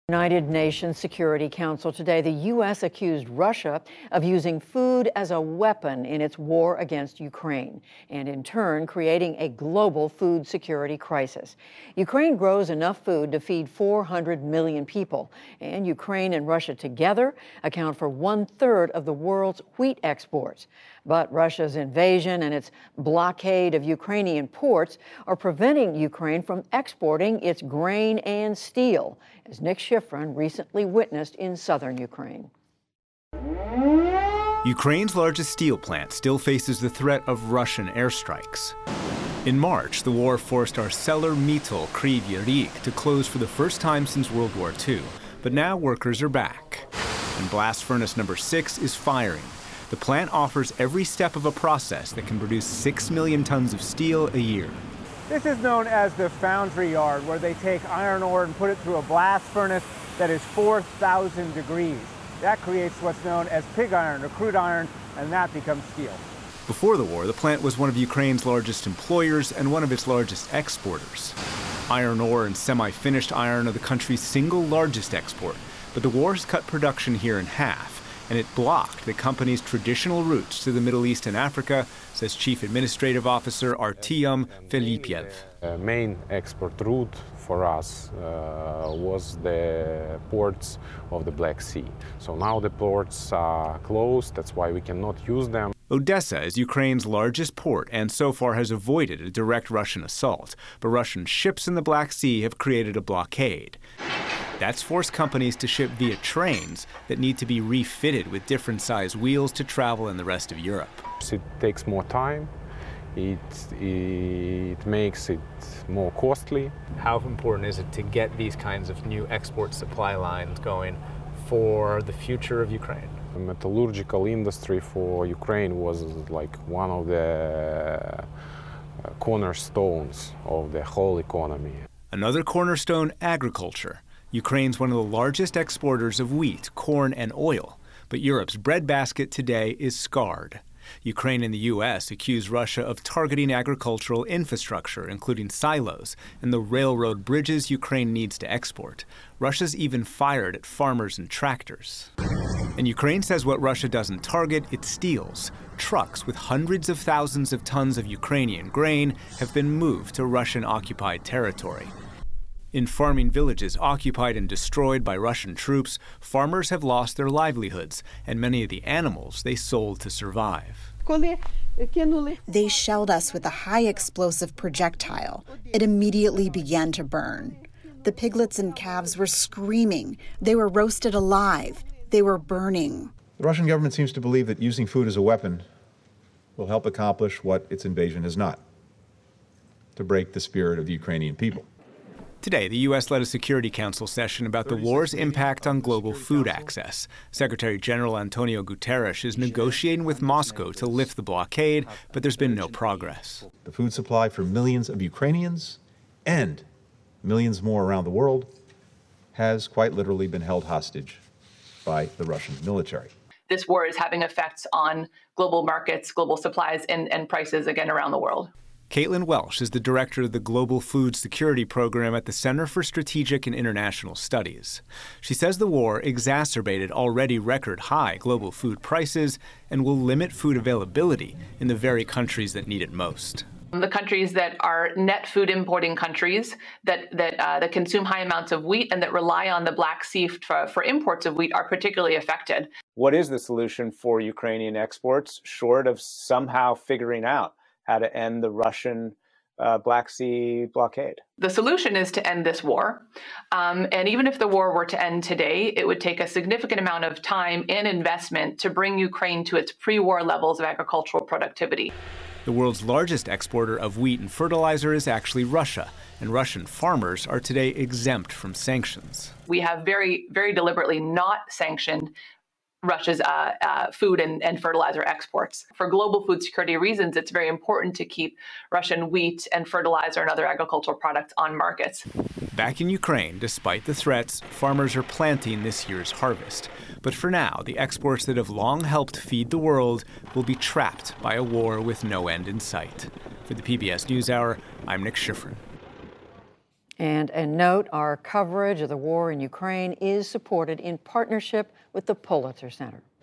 United Nations Security Council today, the U.S. accused Russia of using food as a weapon in its war against Ukraine, and in turn creating a global food security crisis. Ukraine grows enough food to feed 400 million people, and Ukraine and Russia together account for 1/3 of the world's wheat exports. But Russia's invasion and its blockade of Ukrainian ports are preventing Ukraine from exporting its grain and steel, as Nick Schifrin recently witnessed in southern Ukraine. Ukraine's largest steel plant still faces the threat of Russian airstrikes. In March, the war forced ArcelorMittal Kryvyi Rih to close for the first time since World War II, but now workers are back. And blast furnace number 6 is firing. The plant offers every step of a process that can produce 6 million tons of steel a year. This is known as the foundry yard, where they take iron ore and put it through a blast furnace that is 4,000 degrees. That creates what's known as pig iron or crude iron, and that becomes steel. Before the war, the plant was one of Ukraine's largest employers and one of its largest exporters. Iron ore and semi-finished iron are the country's single largest export, but the war has cut production here in half, and it blocked the company's traditional routes to the Middle East and Africa, says Chief Administrative Officer Artyom Felipyev. The main export route for us was the ports of the Black Sea. So now the ports are closed, that's why we cannot use them. Odessa is Ukraine's largest port and so far has avoided a direct Russian assault, but Russian ships in the Black Sea have created a blockade. That's forced companies to ship via trains that need to be refitted with different size wheels to travel in the rest of Europe. It takes more time, it makes it more costly. How important is it to get these kinds of new export supply lines going for the future of Ukraine? The metallurgical industry for Ukraine was like one of the cornerstones of the whole economy. Another cornerstone, agriculture. Ukraine's one of the largest exporters of wheat, corn, and oil, but Europe's breadbasket today is scarred. Ukraine and the U.S. accuse Russia of targeting agricultural infrastructure, including silos, and the railroad bridges Ukraine needs to export. Russia's even fired at farmers and tractors. And Ukraine says what Russia doesn't target, it steals. Trucks with hundreds of thousands of tons of Ukrainian grain have been moved to Russian-occupied territory. In farming villages occupied and destroyed by Russian troops, farmers have lost their livelihoods and many of the animals they sold to survive. They shelled us with a high explosive projectile. It immediately began to burn. The piglets and calves were screaming. They were roasted alive. They were burning. The Russian government seems to believe that using food as a weapon will help accomplish what its invasion has not: to break the spirit of the Ukrainian people. Today, the U.S. led a Security Council session about the war's impact on global food access. Secretary General Antonio Guterres is negotiating with Moscow to lift the blockade, but there's been no progress. The food supply for millions of Ukrainians and millions more around the world has quite literally been held hostage by the Russian military. This war is having effects on global markets, global supplies, and prices, again, around the world. Caitlin Welsh is the director of the Global Food Security Program at the Center for Strategic and International Studies. She says the war exacerbated already record-high global food prices and will limit food availability in the very countries that need it most. The countries that are net food importing countries that consume high amounts of wheat and that rely on the Black Sea for imports of wheat are particularly affected. What is the solution for Ukrainian exports, short of somehow figuring out how to end the Russian Black Sea blockade? The solution is to end this war. And even if the war were to end today, it would take a significant amount of time and investment to bring Ukraine to its pre-war levels of agricultural productivity. The world's largest exporter of wheat and fertilizer is actually Russia, and Russian farmers are today exempt from sanctions. We have very, very deliberately not sanctioned Russia's food and fertilizer exports. For global food security reasons, it's very important to keep Russian wheat and fertilizer and other agricultural products on markets. Back in Ukraine, despite the threats, farmers are planting this year's harvest. But for now, the exports that have long helped feed the world will be trapped by a war with no end in sight. For the PBS NewsHour, I'm Nick Schifrin. And a note, our coverage of the war in Ukraine is supported in partnership with the Pulitzer Center.